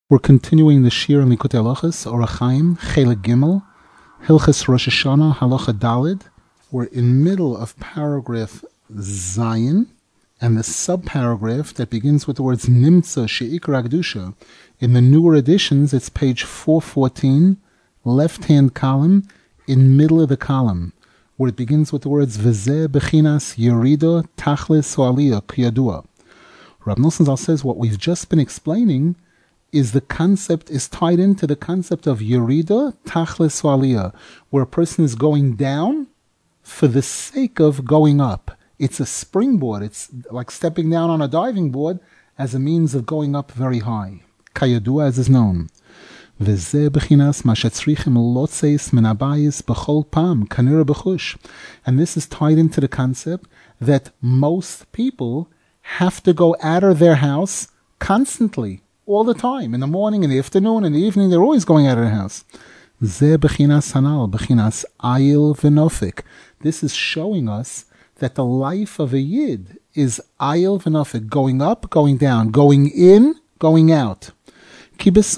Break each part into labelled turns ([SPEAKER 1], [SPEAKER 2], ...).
[SPEAKER 1] We're continuing the Shir in Likutei Halachos, Orach Chaim, Chelik Gimel, Hilchos Rosh Hashanah, Halacha Daled. We're in middle of paragraph Zayin, and the subparagraph that begins with the words Nimtza She'ikar Kedusha. In the newer editions, it's page 414, left-hand column, in middle of the column, where it begins with the words V'zeh Bechinas Yerida Tachlis Aliyah Kiyadua. Rav Nosson Zal says what we've just been explaining is the concept, is tied into the concept of Yerida Tachlis Aliyah, where a person is going down for the sake of going up. It's a springboard. It's like stepping down on a diving board as a means of going up very high. Kayadua, as is known. V'zeh b'chinas ma shetzrichim lotzeis min habayis b'chol pam kanira b'chush. And this is tied into the concept that most people have to go out of their house constantly, all the time. In the morning, in the afternoon, in the evening, they're always going out of the house. Zeh b'chinas hanal, b'chinas ayil v'nofik. This is showing us that the life of a Yid is ayil v'nofik, going up, going down, going in, going out. Because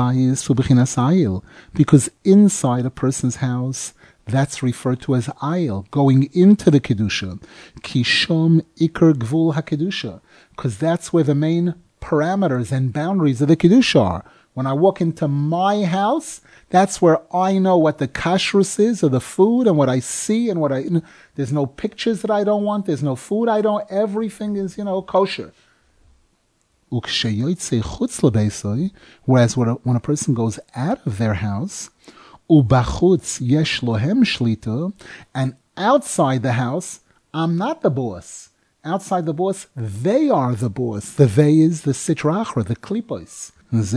[SPEAKER 1] inside a person's house, that's referred to as ayil, going into the Kedusha. Kishom ikar gvul ha-Kedusha, because that's where the main parameters and boundaries of the Kedusha are. When I walk into my house, that's where I know what the kashrus is of the food and what I see and what there's no pictures that I don't want, there's no food I don't, everything is, kosher. Whereas when a person goes out of their house, and outside the house, I'm not the boss. Outside the boss, they are the boss. The they is the sitra achra, the klipos.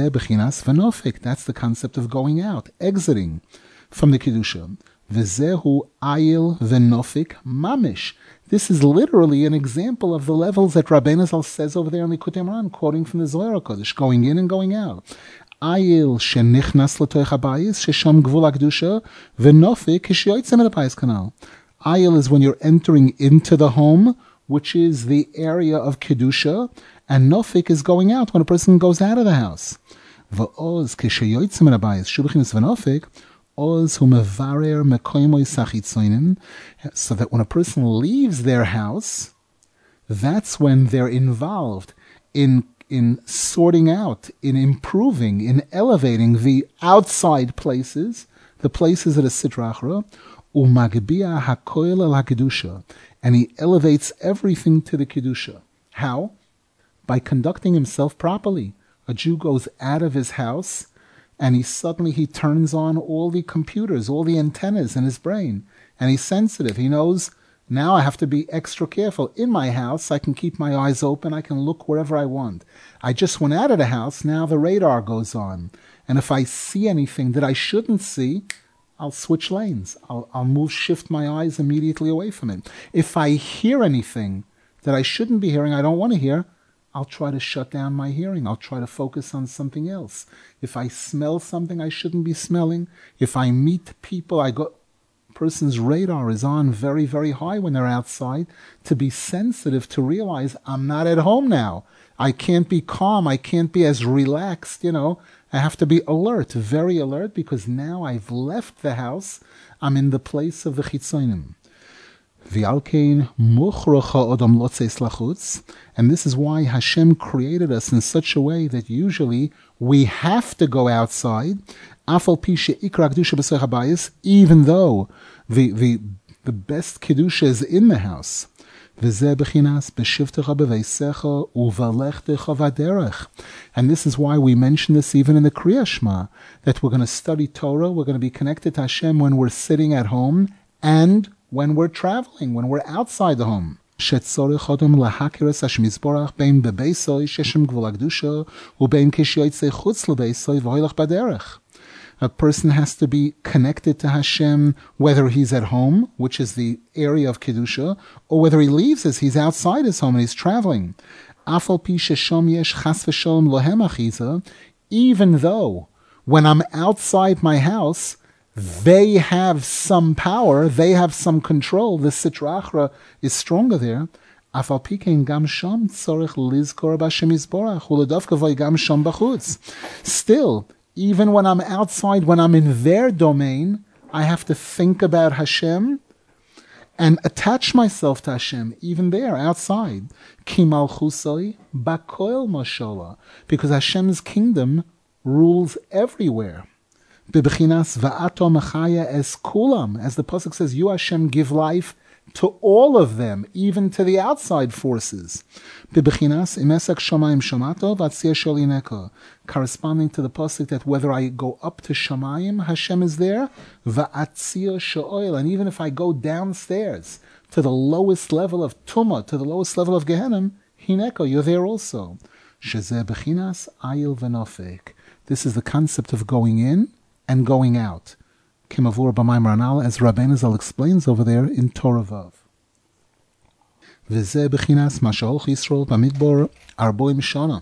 [SPEAKER 1] That's the concept of going out, exiting from the Kedusha. V'zehu ayil v'nofik mamish. This is literally an example of the levels that Rabbeinu Zal says over there in Likutei Moharan, quoting from the Zohar HaKodesh, going in and going out. Ayil shenichnas l'toich habayis shesham gvul hakdusha v'nofik kishiyotzem el habayis kanal. Ayil is when you're entering into the home, which is the area of Kedusha, and Nofik is going out when a person goes out of the house. V'oz kishiyotzem el habayis shubichinas v'nofik, oz hu mevarer mekoymoy sachitzonim, so that when a person leaves their house, that's when they're involved in sorting out, in improving, in elevating the outside places, the places of the Sitra Achra, u'magbia hakoil al hakedusha, and he elevates everything to the Kedusha. How? By conducting himself properly. A Jew goes out of his house, and he turns on all the computers, all the antennas in his brain, and he's sensitive. He knows, now I have to be extra careful. In my house, I can keep my eyes open. I can look wherever I want. I just went out of the house. Now the radar goes on. And if I see anything that I shouldn't see, I'll switch lanes. I'll shift my eyes immediately away from it. If I hear anything that I shouldn't be hearing, I don't want to hear, I'll try to shut down my hearing. I'll try to focus on something else. If I smell something I shouldn't be smelling, if I meet people, person's radar is on very, very high when they're outside, to be sensitive, to realize I'm not at home now. I can't be calm. I can't be as relaxed, I have to be alert, very alert, because now I've left the house. I'm in the place of the chitzonim. And this is why Hashem created us in such a way that usually we have to go outside, even though the best Kedusha is in the house. And this is why we mention this even in the Kriya Shema, that we're going to study Torah, we're going to be connected to Hashem when we're sitting at home and when we're traveling, when we're outside the home. A person has to be connected to Hashem, whether he's at home, which is the area of Kedusha, or whether he leaves as he's outside his home and he's traveling. Even though when I'm outside my house, they have some power, they have some control, the Sitra Achra is stronger there, אף על פי כן גם שם צורך לזכור בהשם יזברך, ולדווקא בוי גם שם בחוץ. Still, even when I'm outside, when I'm in their domain, I have to think about Hashem and attach myself to Hashem, even there, outside. Ki malchusoi bakoil mashallah, because Hashem's kingdom rules everywhere. Bebechinas va'ato machaya es kulam, as the pasuk says, you Hashem give life to all of them, even to the outside forces. Bebechinas imesak shamayim shamato v'atzia sholineko, corresponding to the pasuk that whether I go up to shamayim, Hashem is there, va'atzia sho'oil, and even if I go downstairs to the lowest level of Tumah, to the lowest level of Gehenna, hineko, you're there also. Shezeh bechinas ayil v'nofek. This is the concept of going in and going out. Kimavur b'mayim Ranal, as Rabbeinu Zal explains over there in Torah Vav. V'zeh bechinas masha'olch Yisrael b'midbar arboim shana.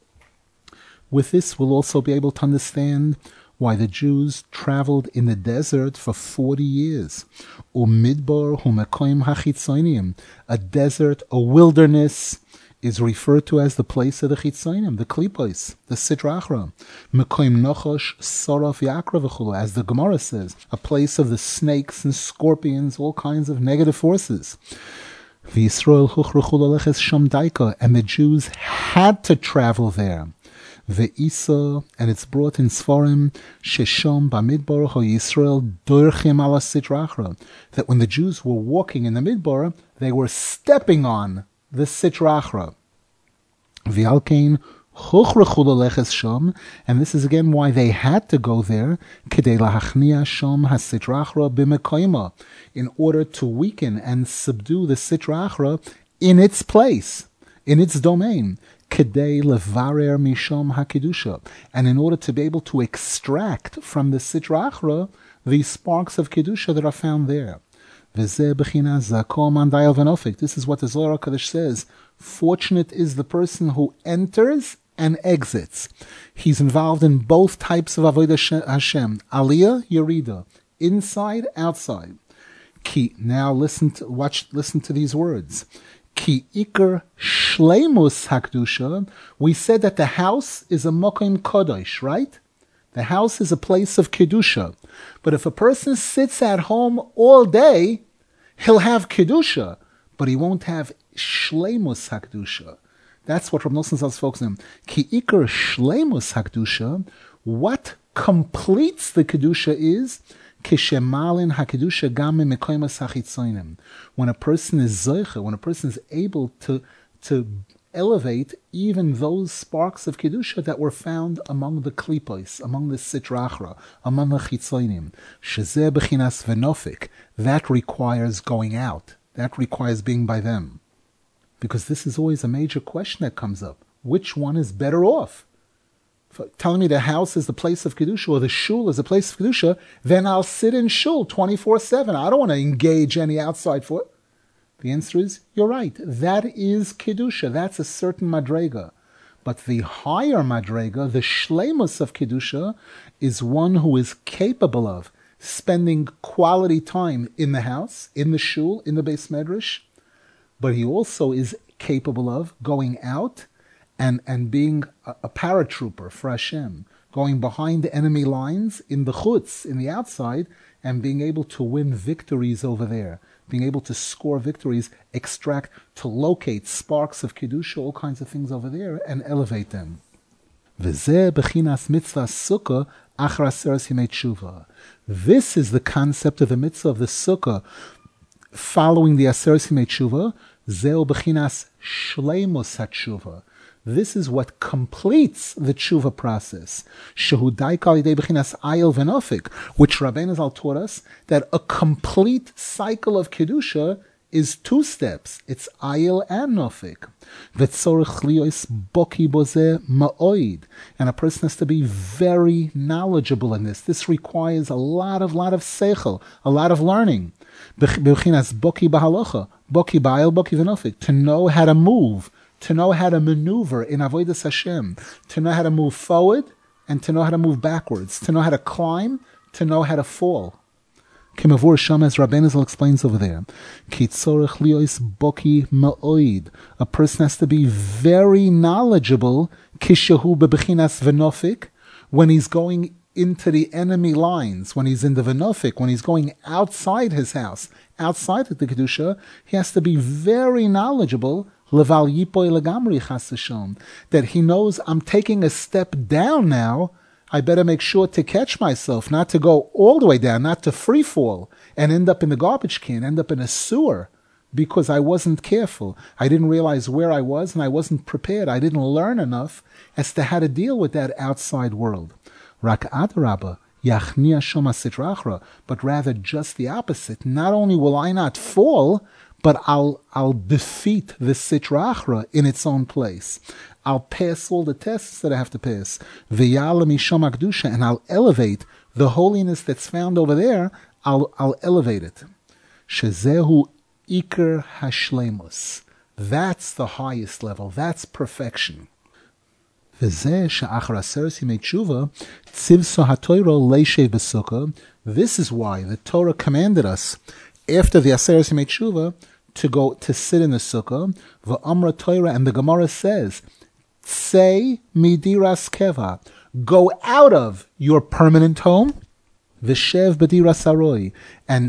[SPEAKER 1] With this, we'll also be able to understand why the Jews traveled in the desert for 40 years. Umidbar hu mekoim hachitzonim. A desert, a wilderness, is referred to as the place of the chitzonim, the klipos, the sitra achra. Mekoim nochosh sorof yakra v'chulu, as the Gemara says, a place of the snakes and scorpions, all kinds of negative forces. V'Yisrael huchruchu l'leches sham daika, and the Jews had to travel there. Ve'isa, and it's brought in Sfarim, Shesham b'midbar ho Yisrael dorchim ala sitra achra, that when the Jews were walking in the midbar, they were stepping on the sitra achra. V'alkein chuchrechu l'leches sham, and this is again why they had to go there, k'dei lahachnia sham hasitra achra b'mekoima, in order to weaken and subdue the sitra achra in its place, in its domain. Kedei levarer misham hakidusha, and in order to be able to extract from the sitra achra the sparks of kedusha that are found there. V'zeh b'chinas zakol man dayal v'nofik. This is what the Zohar HaKadosh says. Fortunate is the person who enters and exits. He's involved in both types of avodah Hashem, aliyah, yerida, inside, outside. Ki, now listen to these words. Ki ikar shleimus hakdusha. We said that the house is a mokim kodesh, right? The house is a place of kedusha. But if a person sits at home all day, he'll have kedusha, but he won't have shleimus hakdusha. That's what Rav Nosson Zal is focusing on. Ki ikar shleimus hakdusha. What completes the kedusha is kishemalin hakedusha gam mekoymas hachitzonim. When a person is zoicha, when a person is able to elevate even those sparks of kedusha that were found among the klipos, among the sitra achra, among the chitzonim. Shezeh bechinas v'nofik. That requires going out. That requires being by them. Because this is always a major question that comes up. Which one is better off? Telling me the house is the place of Kedusha or the shul is the place of Kedusha, then I'll sit in shul 24/7. I don't want to engage any outside for it. The answer is, you're right. That is Kedusha. That's a certain madrega. But the higher madrega, the shleimus of Kedusha, is one who is capable of spending quality time in the house, in the shul, in the Beis Medrash, but he also is capable of going out and being a paratrooper for Hashem, going behind the enemy lines in the chutz, in the outside, and being able to win victories over there, being able to score victories, extract, to locate sparks of Kedusha, all kinds of things over there, and elevate them. V'zeh bechinas mitzvah sukkah achar aseres yimei tshuva. This is the concept of the mitzvah of the sukkah following the aseres yimei tshuva. Zeh bechinas shleimus hatshuva. This is what completes the tshuva process. Shehu daikal yidei bechinas ayil v'nofik, which Rabbeinu Zal taught us that a complete cycle of kedusha is two steps. It's ayil and nofik. V'tzorich liyos boki bozeh ma'oid, and a person has to be very knowledgeable in this. This requires a lot of seichel, a lot of learning. Bechinas boki b'halacha, boki ba'ayil, boki v'nofik, to know how to move, to know how to maneuver in Avodas Hashem, to know how to move forward and to know how to move backwards, to know how to climb, to know how to fall. Kimavur Sham, as Rabbeinu Zal explains over there. Kitzorech liois boki ma'oid. A person has to be very knowledgeable, kishahu bebechinas venofik, when he's going into the enemy lines, when he's in the venofik, when he's going outside his house, outside of the Kedusha, he has to be very knowledgeable, leval yipoy legamri chas v'shalom, that he knows I'm taking a step down now. I better make sure to catch myself, not to go all the way down, not to free fall and end up in the garbage can, end up in a sewer, because I wasn't careful. I didn't realize where I was and I wasn't prepared. I didn't learn enough as to how to deal with that outside world. Rak adrabba, yachnia shoma sitra achra, but rather just the opposite. Not only will I not fall, but I'll defeat the sitra achra in its own place. I'll pass all the tests that I have to pass. V'yala mishom hakdusha, and I'll elevate the holiness that's found over there. I'll elevate it. Shezehu iker hashlemus. That's the highest level. That's perfection. V'zeh she'achar aseres yimei tshuva tzivso haTorah leishev b'sukkah. This is why the Torah commanded us after the aseres yimei tshuva to go to sit in the sukkah. V'amra Torah, and the Gemara says, say midiras keva, go out of your permanent home, v'shev b'diras aroi, and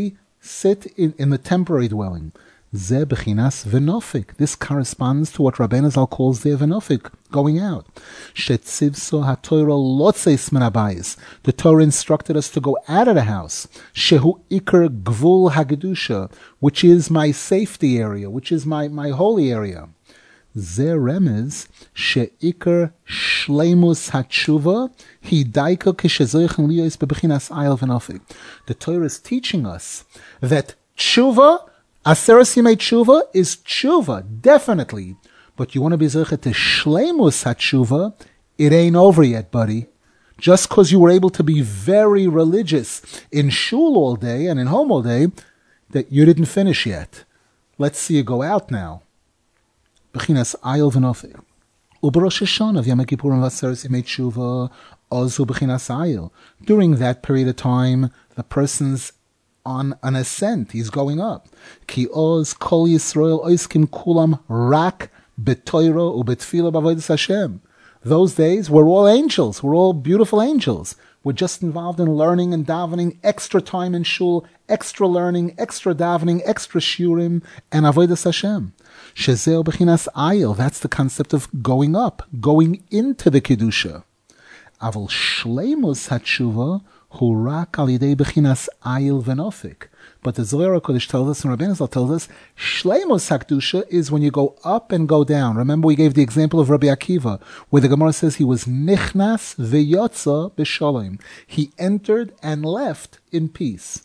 [SPEAKER 1] sit in the temporary dwelling. Ze bechinas venofik. This corresponds to what Rabbeinu Zal calls the venofik, going out. Shetzivso haTorah lotzeis min habayis. The Torah instructed us to go out of the house. Shehu iker gvul hagedusha, which is my safety area, which is my holy area. Ze remez sheikar shleimus hatshuva hidaiko kishezoichen liyos bebechinas ayil venofik. The Torah is teaching us that tshuva, aseres yimei tshuva, is tshuva, definitely. But you want to be zoche to shleimus hatshuva, it ain't over yet, buddy. Just because you were able to be very religious in shul all day and in home all day, that you didn't finish yet. Let's see you go out now. Bechinas ayil venofik. Uberosh Hashanah, Yom Kippurim v'aseres yimei tshuva, ozu bechinas ayil. During that period of time, the person's on an ascent. He's going up. Ki oz kol Yisrael oiskim kulam rak b'toiro u'b'tfila b'avodas Hashem. Those days, we're all angels. We're all beautiful angels. We're just involved in learning and davening, extra time in shul, extra learning, extra davening, extra shurim, and avodas Hashem. Shezeo bechinas ayil. That's the concept of going up, going into the kedusha. Aval shleimus hatshuva hu rak al yidei bechinas ayil venofik. But the Zohar HaKodesh tells us, and Rabbeinu Zal tells us, shleimus hakdusha is when you go up and go down. Remember, we gave the example of Rabbi Akiva, where the Gemara says he was nichnas v'yotza b'shalom. He entered and left in peace.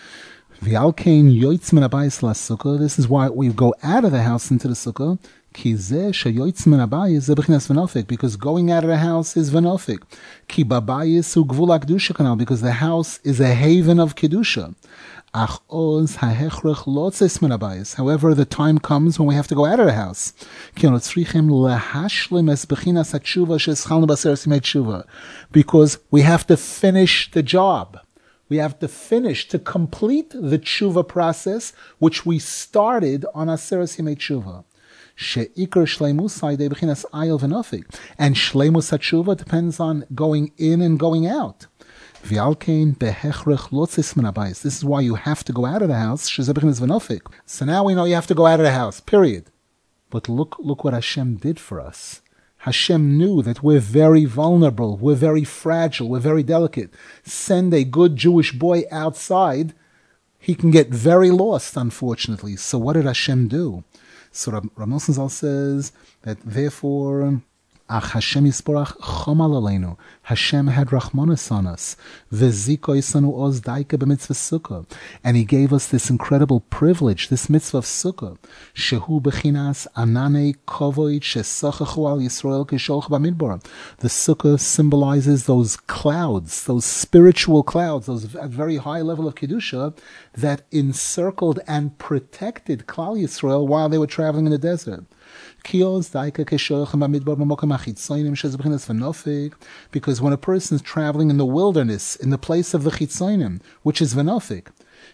[SPEAKER 1] V'alkein yoytz min habayis la'sukkah. This is why we go out of the house into the sukkah. Ki zeh sheyoytz min habayis ze bechinas venofik, because going out of the house is venofik. Ki babayis hu gvul hakdusha kanal, because the house is a haven of kedusha. Ach oz hahechrech lotzes min habayis. However, the time comes when we have to go out of the house. Ki onu tzrichem lehashlim es bechinas hatshuva sheschalnu b'aseres yimei tshuva, because we have to finish the job. We have to finish, to complete the tshuva process, which we started on aseres yimei tshuva. Sheikar shleimus haydei bechinas ayil venofik, and shleimus hatshuva depends on going in and going out. V'alkein behechrech lotzis min habayis. This is why you have to go out of the house. Shezeh bechinas venofik. So now we know you have to go out of the house. Period. But look what Hashem did for us. Hashem knew that we're very vulnerable, we're very fragile, we're very delicate. Send a good Jewish boy outside, he can get very lost, unfortunately. So what did Hashem do? So Rav Nosson Zal says that therefore, Ach Hashem Yisborach chomal aleinu. Hashem had rachmanos on us. V'ziko yisanu oz daika b'mitzvah sukkah. And He gave us this incredible privilege, this mitzvah of sukkah. Shehu bechinas ananei kovoid shesachachu al Yisrael kisholch b'midbar. The sukkah symbolizes those clouds, those spiritual clouds, those at very high level of kedusha that encircled and protected Klal Yisrael while they were traveling in the desert. Because when a person is traveling in the wilderness, in the place of the chitzonim, which is venofik,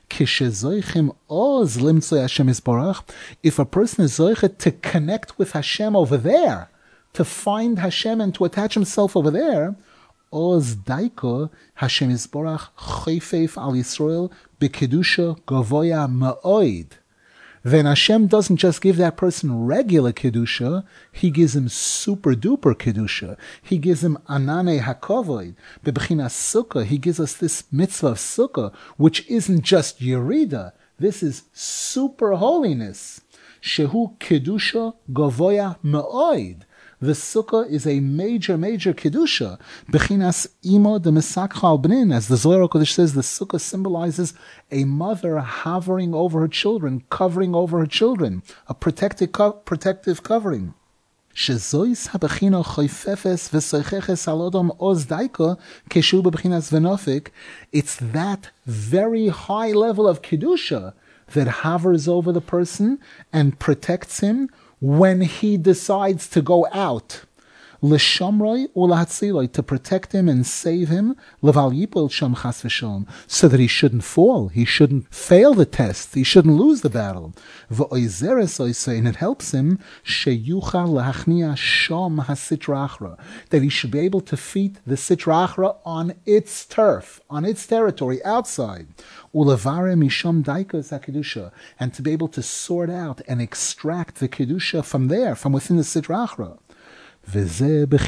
[SPEAKER 1] if a person is zoichet to connect with Hashem over there, to find Hashem and to attach himself over there, Oz daiko Hashem Yisborach choifef al Yisrael b'kedusha gavoya ma'oid. Then Hashem doesn't just give that person regular kedusha, He gives him super duper kedusha. He gives him anane hakovoid. Bebchinas sukkah, He gives us this mitzvah of sukkah, which isn't just yerida. This is super holiness. Shehu kedusha gavoya ma'oid. The sukkah is a major kedusha. Bechinas imo de mesakha bnin, as the Zohar Kodesh says, the sukkah symbolizes a mother hovering over her children, covering over her children, a protective covering. Shezois habechina choifefes v'soicheches alodom oz daiko keshu bechinas venofik. It's that very high level of kedusha that hovers over the person and protects him when he decides to go out. L'shamroi ulahatziloi, to protect him and save him, leval yipol sham chas v'shalom, so that he shouldn't fall, he shouldn't fail the test, he shouldn't lose the battle. V'oizeres oisei, and it helps him, sheyuchal lahachnia sham hasitra achra, that he should be able to defeat the sitra achra on its turf, on its territory, outside. Ulevare misham daikas hakedusha, and to be able to sort out and extract the kedusha from there, from within the sitra achra. This is the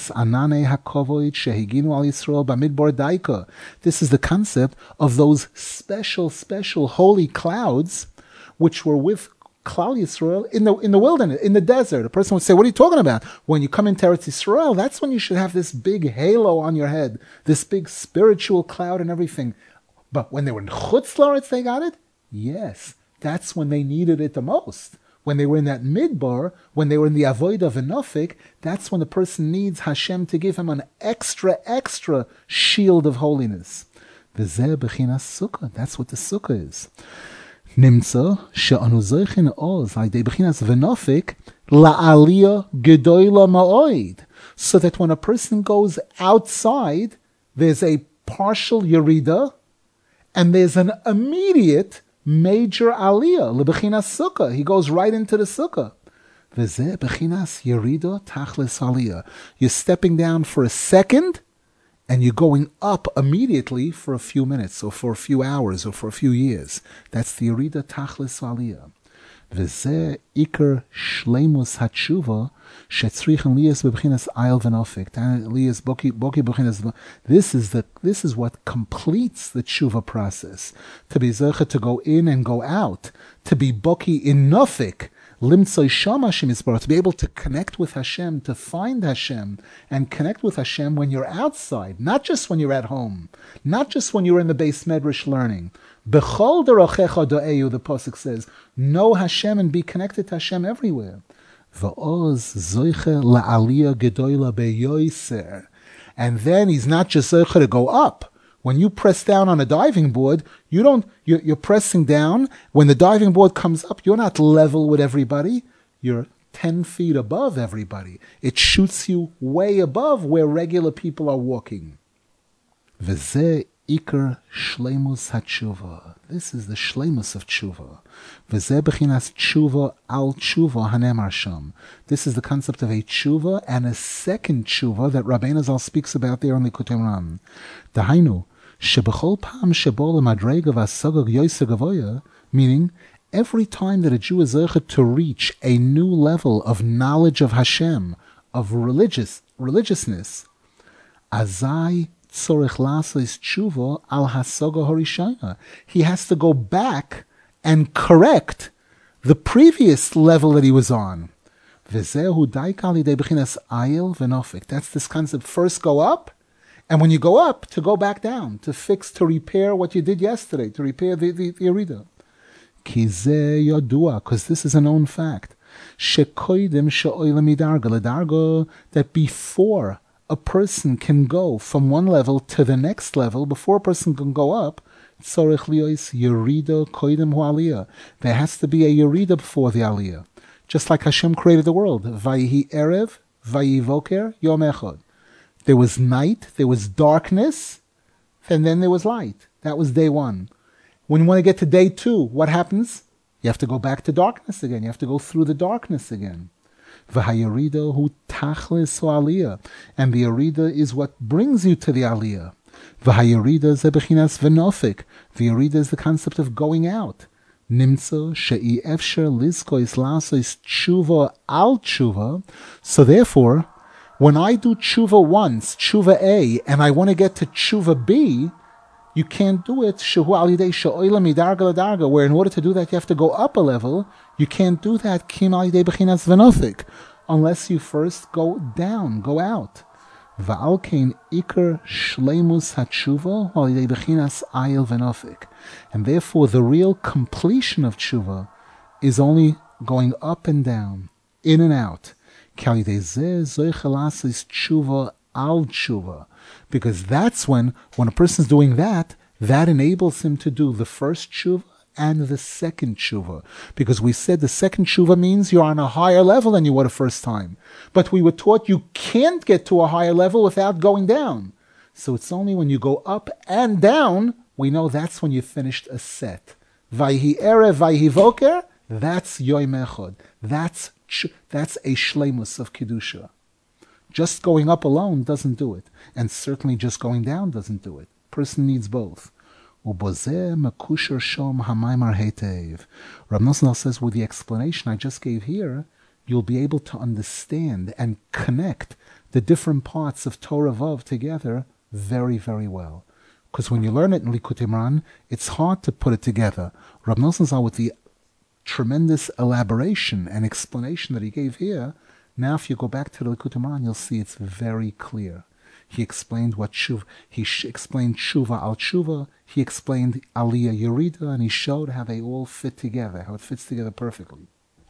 [SPEAKER 1] concept of those special holy clouds which were with Klal Yisrael in the wilderness, in the desert. A person would say, what are you talking about? When you come into Eretz Yisrael, that's when you should have this big halo on your head, this big spiritual cloud and everything. But when they were in Chutz La'aretz, they got it? Yes, that's when they needed it the most. When they were in that midbar, when they were in the avodah v'nofik, that's when the person needs Hashem to give him an extra shield of holiness. V'zeh b'chinas sukkah. That's what the sukkah is. Nimtza she'anu zoichin oz ha'idei b'chinas v'nofik la'aliyah gedoyla ma'oid. So that when a person goes outside, there's a partial yerida, and there's an immediate major aliyah, lebechinas sukkah. He goes right into the sukkah. V'zeh bechinas yerida tachlis aliyah. You're stepping down for a second, and you're going up immediately for a few minutes, or for a few hours, or for a few years. That's the yerida tachlis aliyah. V'zeh iker shleimus hatshuva shetzrichen liyas bechinas ayel v'nofik. Liyas boki bechinas. This is what completes the tshuva process. To be zeichet to go in and go out, to be boki in nofik, limtzoi sham Hashem Yisborach, to be able to connect with Hashem, to find Hashem, and connect with Hashem when you're outside, not just when you're at home, not just when you're in the Beis Medrash learning. B'chol derochecha do'eyu, the pasuk says, know Hashem and be connected to Hashem everywhere. V'oz zoiche la'aliyah gedoyla beyoyser. And then he's not just zoiche to go up. When you press down on a diving board, you're pressing down. When the diving board comes up, you're not level with everybody. You're 10 feet above everybody. It shoots you way above where regular people are walking. V'zeh Iker shleimus hatshuva. This is the shleimus of tshuva. V'zeh bechinas tshuva al tshuva hanemar sham. This is the concept of a tshuva and a second tshuva that Rabbeinu Zal speaks about there in Likutei Moharan. Dahainu shebechol pam shebo lemadrega v'asagag yoser gavoya, meaning every time that a Jew is zeichet to reach a new level of knowledge of Hashem, of religiousness, azai tzorech lasos tshuva al hasaga harishayna. He has to go back and correct the previous level that he was on. V'zehu daikal idei bechinas ayel v'nofik. That's this concept. First go up, and when you go up, to go back down, to fix, to repair what you did yesterday, to repair the Yerida. Ki zeh yodua, because this is a known fact. Shekoidim she'oila midarga, ledarga, that before a person can go from one level to the next level, before a person can go up, tzorech liyos yerida koidem hu aliyah. There has to be a yerida before the aliyah. Just like Hashem created the world. Vayihi erev, vayihi voker, yom echad. There was night, there was darkness, and then there was light. That was day one. When you want to get to day two, what happens? You have to go back to darkness again. You have to go through the darkness again. V'hayarida hu tachlis aliyah. And the yarida is what brings you to the aliyah. V'hayarida ze bechinas v'nofik. The yarida is the concept of going out. Nimtzo she'i efsher lizkois lasois tshuva al tshuva. So therefore, when I do tshuva once, tshuva A, and I want to get to tshuva B, you can't do it shehu al yidei she'oila midarga ladarga, where in order to do that you have to go up a level. You can't do that kim al yidei bechinas v'nofik, unless you first go down, go out. Va'al kein ikar shleimus hatshuva al yidei bechinas ayil v'nofik. And therefore the real completion of tshuva is only going up and down, in and out. Because that's when a person's doing that, that enables him to do the first tshuva and the second tshuva. Because we said the second tshuva means you're on a higher level than you were the first time. But we were taught you can't get to a higher level without going down. So it's only when you go up and down, we know that's when you finished a set. Vayhi erev, vayhi voker, that's yoim echad. That's a shleimus of Kedusha. Just going up alone doesn't do it. And certainly just going down doesn't do it. Person needs both. Ubozeh mekusher shom hamaymar hetev. Rav Nosson says, with the explanation I just gave here, you'll be able to understand and connect the different parts of Torah Vav together very, very well. Because when you learn it in Likutei Moharan, it's hard to put it together. Rav Nosson, with the tremendous elaboration and explanation that he gave here, now if you go back to the Likutei Moharan, you'll see it's very clear. He explained what tshuva, explained tshuva al tshuva, he explained aliyah yerida, and he showed how they all fit together, how it fits together perfectly.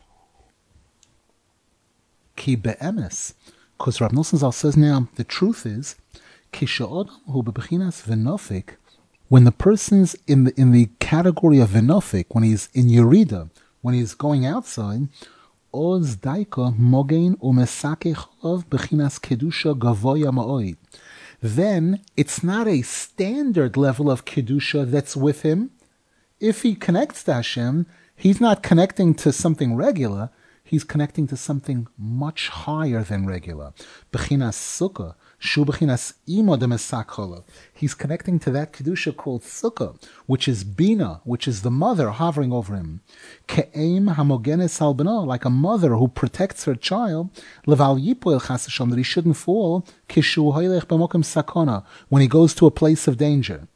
[SPEAKER 1] Ki be'emes, because Rav Nosson Zal says now, the truth is, ki she'odam hu bebechinas v'nofik, when the person's in the category of v'nofik, when he's in yerida, when he's going outside, oz daika mogein umesake cholav bechinas kedusha gavoya ma'oid. Then it's not a standard level of kedusha that's with him. If he connects to Hashem, he's not connecting to something regular. He's connecting to something much higher than regular. Bechinas sukkah. He's connecting to that kedusha called sukkah, which is bina, which is the mother hovering over him. Ke'em hamogenes al beno, like a mother who protects her child, leval yipoel chas v'shalom, that he shouldn't fall, kishu hoylech b'mokem sakona, when he goes to a place of danger.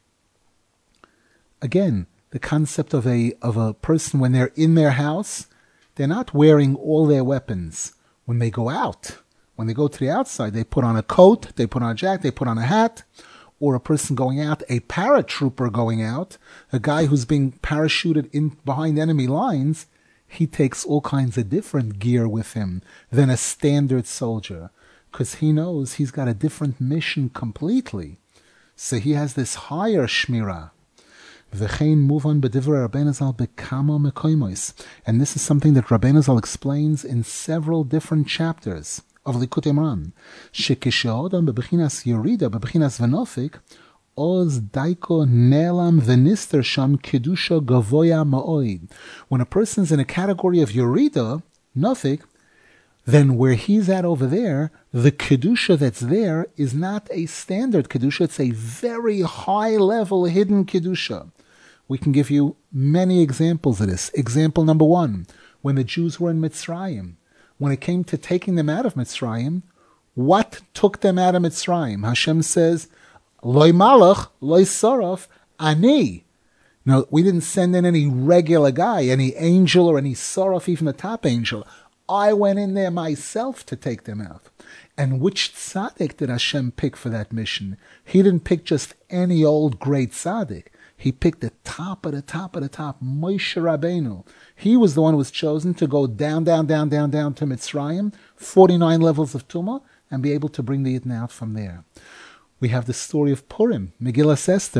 [SPEAKER 1] Again, the concept of a person when they're in their house, they're not wearing all their weapons. When they go out, when they go to the outside, they put on a coat, they put on a jacket, they put on a hat, or a person going out, a paratrooper going out, a guy who's being parachuted in behind enemy lines, he takes all kinds of different gear with him than a standard soldier, because he knows he's got a different mission completely. So he has this higher shmirah. And this is something that Rabbeinu Zal explains in several different chapters of Likutei Moharan. Shekishe'odam bebechinas yerida bebechinas v'nofik oz daiko nelam v'nister sham kedusha gavoya ma'oid. When a person's in a category of yerida, nofik, then where he's at over there, the kedusha that's there is not a standard kedusha, it's a very high level hidden kedusha. We can give you many examples of this. Example number one, when the Jews were in Mitzrayim, when it came to taking them out of Mitzrayim, what took them out of Mitzrayim? Hashem says, Loi malach, loi saraf, ani. Now, we didn't send in any regular guy, any angel or any saraf, even a top angel. I went in there myself to take them out. And which tzaddik did Hashem pick for that mission? He didn't pick just any old great tzaddik. He picked the top of the top of the top, Moshe Rabbeinu. He was the one who was chosen to go down to Mitzrayim, 49 levels of Tumah, and be able to bring the Yidden out from there. We have the story of Purim, Megillas Esther.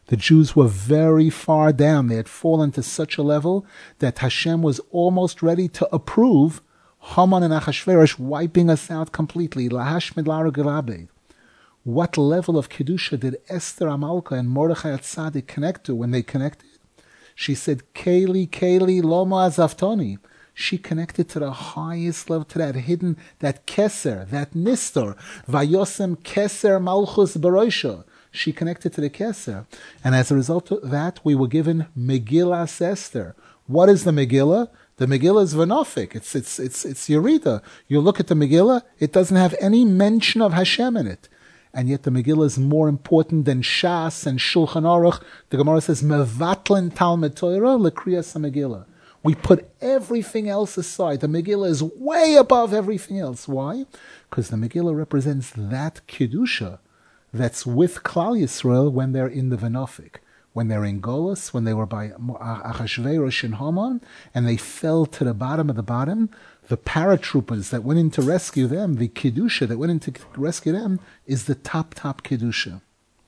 [SPEAKER 1] The Jews were very far down. They had fallen to such a level that Hashem was almost ready to approve Haman and Achashverosh wiping us out completely. Lahashmid Lara. What level of Kedusha did Esther Amalka and Mordechai Tzaddik connect to when they connected? She said, Keli, Keli, Loma Azaftoni. She connected to the highest level, to that hidden, that Keser, that Nistor, Vayosem Keser Malchus Baroisha. She connected to the Keser. And as a result of that, we were given Megillas Esther. What is the Megillah? The Megillah is Vanofik. It's Yerida. You look at the Megillah, it doesn't have any mention of Hashem in it. And yet the Megillah is more important than Shas and Shulchan Aruch. The Gemara says, Mevatlen Talmud Torah lekriyas Megillah. We put everything else aside. The Megillah is way above everything else. Why? Because the Megillah represents that Kedusha that's with Klal Yisrael when they're in the Venofik. When they're in Golus, when they were by Achashverosh and Haman, and they fell to the bottom of the bottom, the paratroopers that went in to rescue them, the Kedusha that went in to rescue them, is the top Kedusha.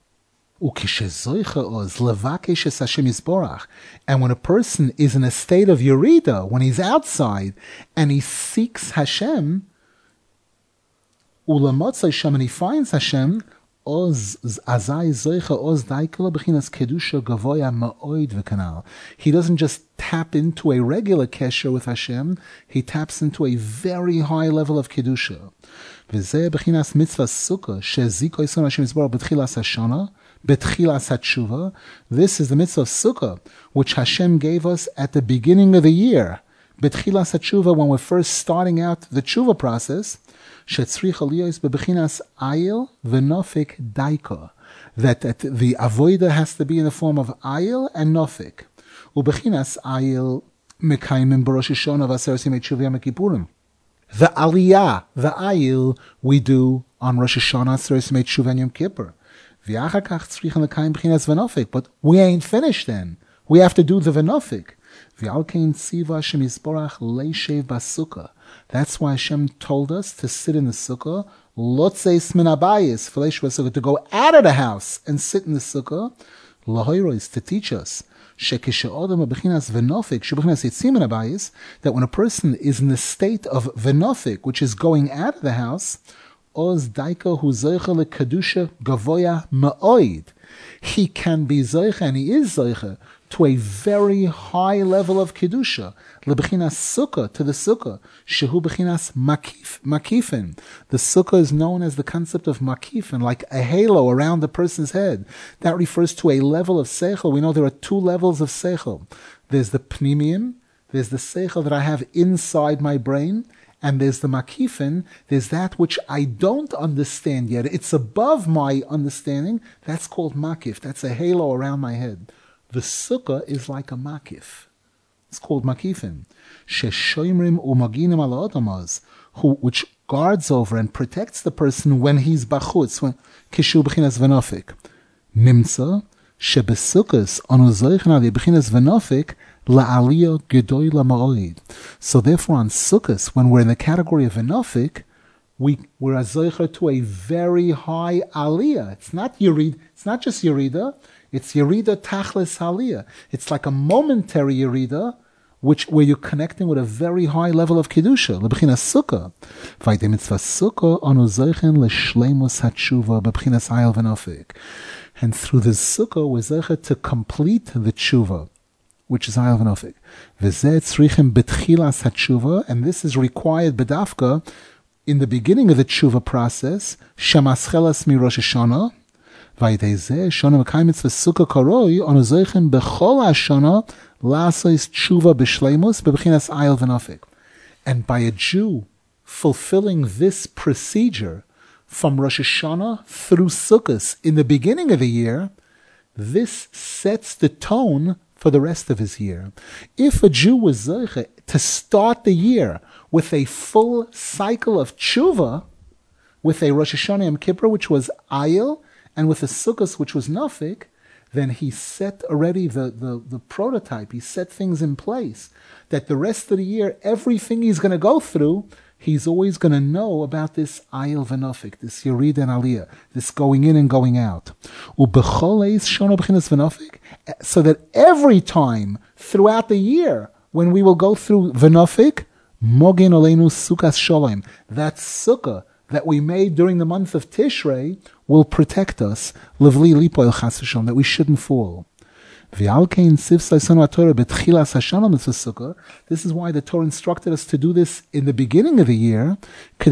[SPEAKER 1] And when a person is in a state of Yerida, when he's outside, and he seeks Hashem, and he finds Hashem, he doesn't just tap into a regular kesher with Hashem, he taps into a very high level of kedusha. This is the mitzvah of Sukkah, which Hashem gave us at the beginning of the year. Betchilas HaTshuva, when we're first starting out the tshuva process, shetzricha liyos bebechinas ayil v'nofik daika, that the avoida has to be in the form of ayil and nofik. Ubechinas ayil mekayimim b'rosh Hashanah v'aseres yemei tshuva yom kippurim. The aliyah, the ayil, we do on Rosh Hashanah, aseres yemei tshuva yom kippur. V'achar kach tzricha mekayim b'chinas v'nofik, but we ain't finished then. We have to do the v'nofik. That's why Hashem told us to sit in the sukkah, to go out of the house and sit in the sukkah, to teach us that when a person is in the state of venofik, which is going out of the house, he can be zoicha, and he is zoicha, to a very high level of kedusha, lebechinas sukkah, to the sukkah, shehu bechinas makifin. The sukkah is known as the concept of makifin, like a halo around the person's head. That refers to a level of seichel. We know there are two levels of seichel. There's the pnimium, there's the seichel that I have inside my brain, and there's the makifin, there's that which I don't understand yet. It's above my understanding. That's called makif. That's a halo around my head. The sukkah is like a makif. It's called makifin. Sheshoimrim umaginim ala otamaz, which guards over and protects the person when he's bachutz, when kishu b'chinas venofik. Nimtza shebesukkos anu zoichen ali b'chinas venofik la'aliyah gedoy la'ma'oid. So therefore on sukkos, when we're in the category of venofik, we're a zoicher to a very high aliyah. It's not yurid. It's not just yurida. It's Yerida Tachlis Aliyah. It's like a momentary Yerida, where you're connecting with a very high level of Kedusha. Lebechinas Sukkah. Vayde mitzvah Sukkah anu zeichen l'shleimus hatshuva bebechinas ayil v'nofik. And through the Sukkah, we're zeichen to complete the tshuva, which is ayil v'nofik. V'zeh tzrichem betchilas hatshuva, and this is required bedafka in the beginning of the tshuva process, shemaschelas mi Rosh Hashanah, and by a Jew fulfilling this procedure from Rosh Hashanah through Sukkot in the beginning of the year, this sets the tone for the rest of his year. If a Jew was zeiche to start the year with a full cycle of tshuva, with a Rosh Hashanah Yom Kippur, which was Ayil, and with the Sukkot, which was Nafik, then he set already the prototype. He set things in place that the rest of the year, everything he's going to go through, he's always going to know about this ayil v'nofik, this yerid and aliyah, this going in and going out. So that every time throughout the year, when we will go through v'nofik, mogen oleinu sukas sholem, that sukkah that we made during the month of Tishrei will protect us, livli lipoil chas v'sholem, that we shouldn't fall. This is why the Torah instructed us to do this in the beginning of the year, so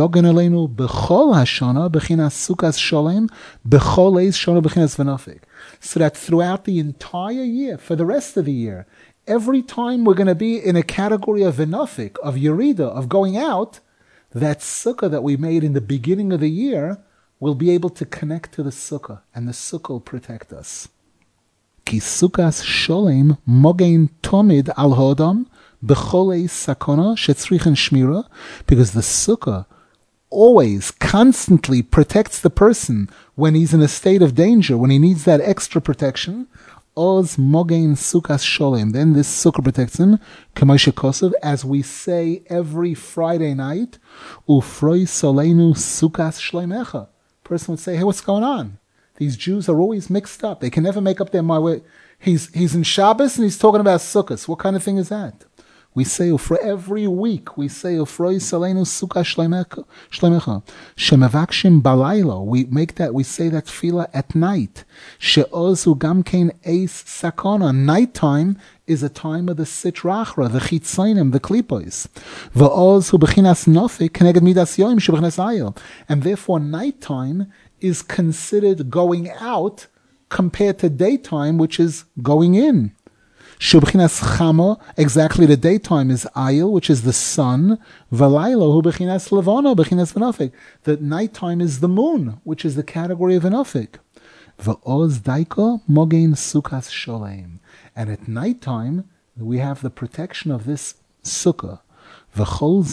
[SPEAKER 1] that throughout the entire year, for the rest of the year, every time we're going to be in a category of venofik, of yerida, of going out, that sukkah that we made in the beginning of the year will be able to connect to the sukkah, and the sukkah will protect us. Ki sukas sholem mogein tomid al hodam becholei sakona shetzrichen shmira, because the sukkah always, constantly protects the person when he's in a state of danger, when he needs that extra protection. Oz mogein sukas sholem, then this sukkah protects him, k'moshe kosov, as we say every Friday night, ufroi soleinu sukas shleimecha. Person would say, hey, what's going on? These Jews are always mixed up. They can never make up their mind. He's in Shabbos and he's talking about Sukkot. What kind of thing is that? We say for every week, we say Ufroi Salenu Sukkah Shleimecha. Shemavakshim Balaylo. We say that tefillah at night. She'ozu Gamkein Eis Sakona. Nighttime is a time of the Sitrachra, the Chitzainim, the Klipois. Va'oz hu bechinas nofik keneged midas yoim shebechinas ayil. And therefore nighttime is considered going out compared to daytime, which is going in. Shubchinas chama, exactly the daytime is ayil, which is the sun. Valaylo hu bechinas levana, bechinas v'nofik. The nighttime is the moon, which is the category of v'nofik. V'oz daiko mogein sukas sholem. And at nighttime, we have the protection of this sukkah. And all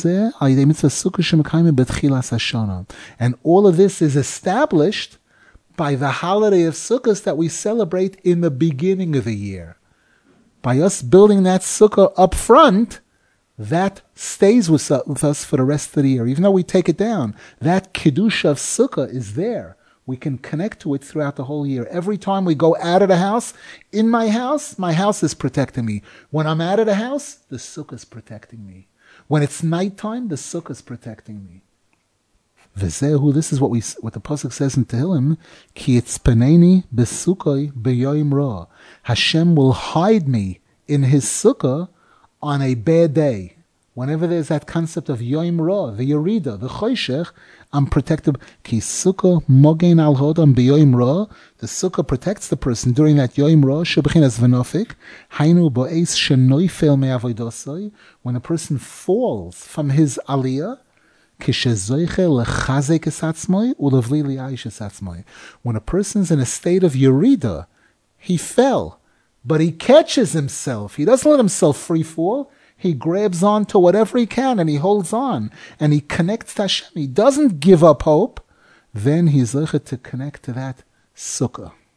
[SPEAKER 1] of this is established by the holiday of Sukkot that we celebrate in the beginning of the year. By us building that sukkah up front, that stays with us for the rest of the year. Even though we take it down, that kedusha of sukkah is there. We can connect to it throughout the whole year. Every time we go out of the house, in my house is protecting me. When I'm out of the house, the sukkah is protecting me. When it's nighttime, the sukkah is protecting me. V'zehu, this is what the pasuk says in Tehillim, Ki itzpaneni besukoi beyoim ra. Hashem will hide me in his sukkah on a bad day. Whenever there's that concept of yoim ra, the yerida, the choshech, I'm protected. Ki sukkah mogein al hodam beyoim ra. The sukkah protects the person during that yoim ra, shebechinas v'nofik, hainu bo'es shenoifel me'avoidosoi, when a person falls from his aliyah, when a person's in a state of yerida, he fell, but he catches himself. He doesn't let himself free fall. He grabs on to whatever he can and he holds on and he connects to Hashem. He doesn't give up hope. Then he's able to connect to that sukkah.